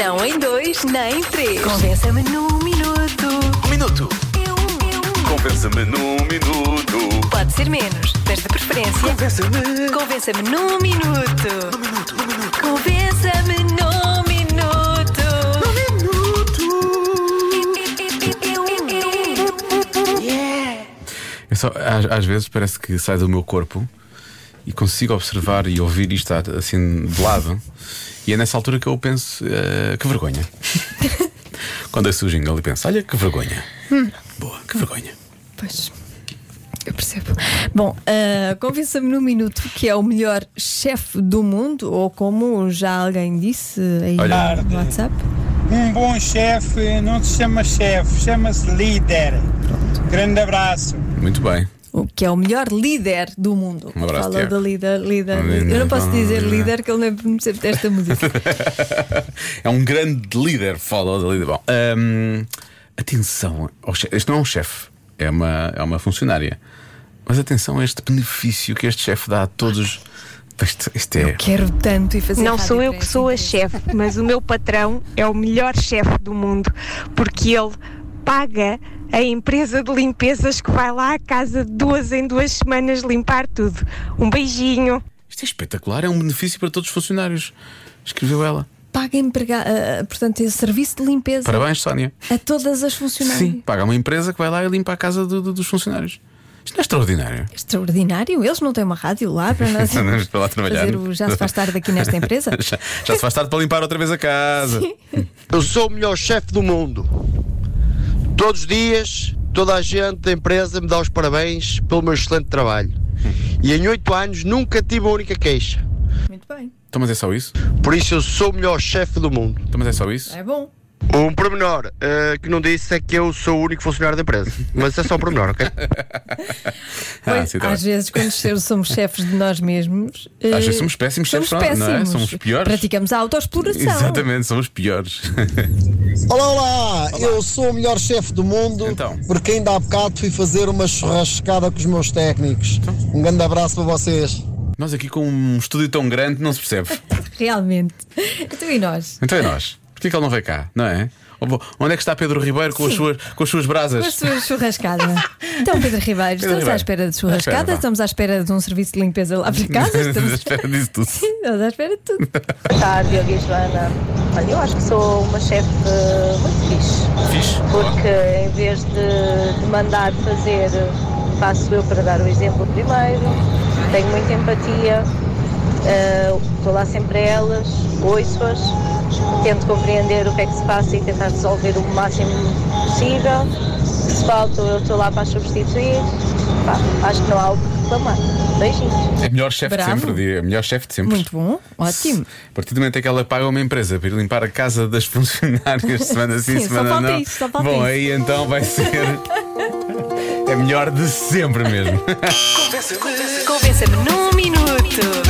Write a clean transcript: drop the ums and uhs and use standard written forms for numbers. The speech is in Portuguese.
Não em 2, nem em 3. Convença-me num minuto. Um minuto. Convença-me num minuto. Pode ser menos, mas de preferência. Convença-me num minuto. Convença-me num minuto. Eu só, às vezes parece que sai do meu corpo e consigo observar e ouvir isto assim de lado. E é nessa altura que eu penso, que vergonha. Quando ouço o jingle e penso, olha que vergonha. Boa, que vergonha. Pois, eu percebo. Bom, convença-me num minuto que é o melhor chefe do mundo, ou como já alguém disse aí no WhatsApp. Um bom chefe não se chama chefe, chama-se líder. Grande abraço. Muito bem. O que é o melhor líder do mundo. Um abraço, Fala Tiago. da líder. Eu não posso dizer líder, que ele lembro-me sempre desta música. É um grande líder. Fala da líder. Bom, atenção, este não é um chefe, é uma funcionária. Mas atenção a este benefício que este chefe dá a todos. Isto é. Quero tanto ir fazer. Não rádio sou eu para que esta sou a empresa. chefe, mas o meu patrão é o melhor chefe do mundo, porque ele paga a empresa de limpezas que vai lá à casa de 2 em 2 semanas limpar tudo. Um beijinho. Isto é espetacular, é um benefício para todos os funcionários. Escreveu ela. Paga portanto, esse serviço de limpeza Parabéns, Sónia. a todas as funcionárias. Sim, paga uma empresa que vai lá e limpa a casa dos funcionários. Isto não é extraordinário. Extraordinário. Eles não têm uma rádio lá para nós Andamos para lá trabalhar. fazer o já se faz tarde aqui nesta empresa. Já se faz tarde para limpar outra vez a casa. Eu sou o melhor chefe do mundo. Todos os dias, toda a gente da empresa me dá os parabéns pelo meu excelente trabalho. E em 8 anos nunca tive uma única queixa. Muito bem. Então, mas é só isso? Por isso eu sou o melhor chefe do mundo. Então, mas é só isso? É bom. Um pormenor que não disse é que eu sou o único funcionário da empresa. Mas é só um pormenor, ok? Pois, sim, tá às bem. vezes, quando somos chefes de nós mesmos, Às vezes somos péssimos chefes, não é? Somos piores. Praticamos a autoexploração. Exatamente, somos piores. Olá, eu sou o melhor chefe do mundo. Então. Porque ainda há bocado fui fazer uma churrascada com os meus técnicos. Um grande abraço para vocês. Nós aqui com um estúdio tão grande não se percebe. Realmente. Então e nós? Então é nós. Porquê que ele não veio cá? Não é? Onde é que está Pedro Ribeiro com as suas brasas? Com a sua churrascada. Então, Pedro Ribeiro, estamos Ribeiro. à espera de churrascada, Espera, vá. estamos à espera de um serviço de limpeza lá para casa. Estamos à espera disso tudo. Sim, estamos à espera de tudo. Boa tarde, Diogo e Joana. Olha, eu acho que sou uma chefe muito fixe. Fixe. Porque em vez de mandar fazer, faço eu para dar o exemplo primeiro. Tenho muita empatia. Estou lá sempre a elas, ouço-as, tento compreender o que é que se passa e tentar resolver o máximo possível. Se falta, eu estou lá para as substituir. Pá, acho que não há algo que reclamar. Beijinhos. É melhor chefe de Bravo. sempre, diria. Melhor chefe de sempre. Muito bom, ótimo. A partir do momento em que ela paga uma empresa para ir limpar a casa das funcionárias semana sim, Sim, só semana falta não. isso, só falta Bom, isso. aí então vai ser. É melhor de sempre mesmo. Convença-me num minuto.